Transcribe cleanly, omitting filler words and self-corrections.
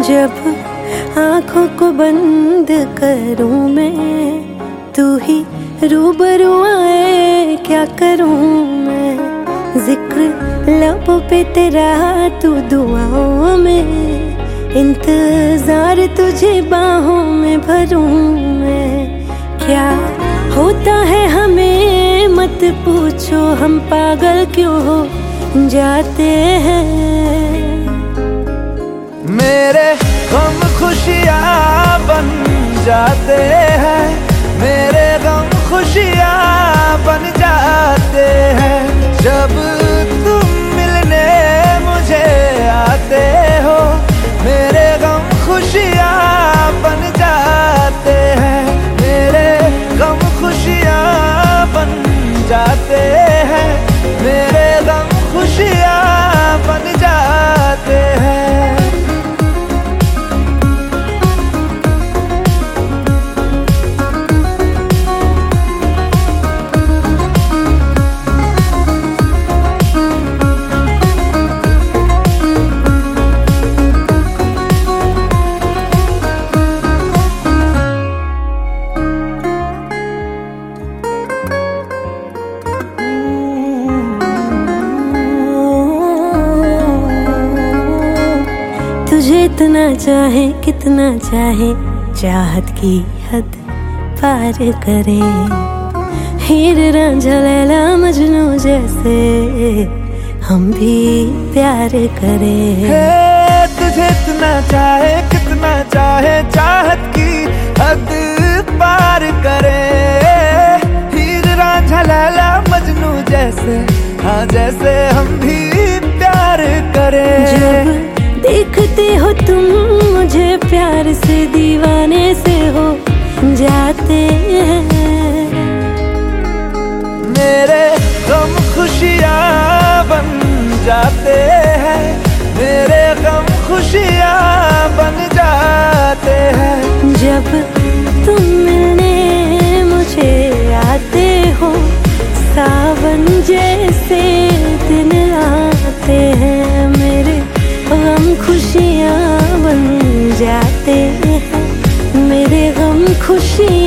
जब आँखों को बंद करूं मैं, तू ही रूबरू आए क्या करूं मैं। जिक्र लबों पे तेरा, तू दुआओं में, इंतजार तुझे बाहों में भरूं मैं। क्या होता है हमें मत पूछो, हम पागल क्यों हो जाते हैं। मेरे गम खुशियाँ बन जाते हैं, मेरे गम खुशियाँ बन जाते हैं। जब तुम मिलने मुझे आते हो, मेरे गम खुशियाँ बन जाते हैं, मेरे गम खुशियाँ बन जाते हैं, मेरे गम खुशियाँ बन जाते हैं। तुझे इतना चाहे कितना चाहे, चाहत की हद पार करे। हीर रांझा लैला मजनू जैसे हम भी प्यार करें। तुझे इतना चाहे कितना चाहे, चाहत की हद पार करे। हीर रांझा लैला मजनू जैसे, हाँ जैसे हम भी प्यार करें। जब देखते हो तुम मुझे प्यार से, दीवाने से हो जाते हैं। मेरे गम खुशियाँ बन जाते हैं, मेरे गम खुशियाँ बन जाते हैं। जब तुम मिलने मुझे आते हो, सावन जैसे दिन आते हैं, मेरे गम खुशियाँ बन जाते हैं, मेरे गम खुशियाँ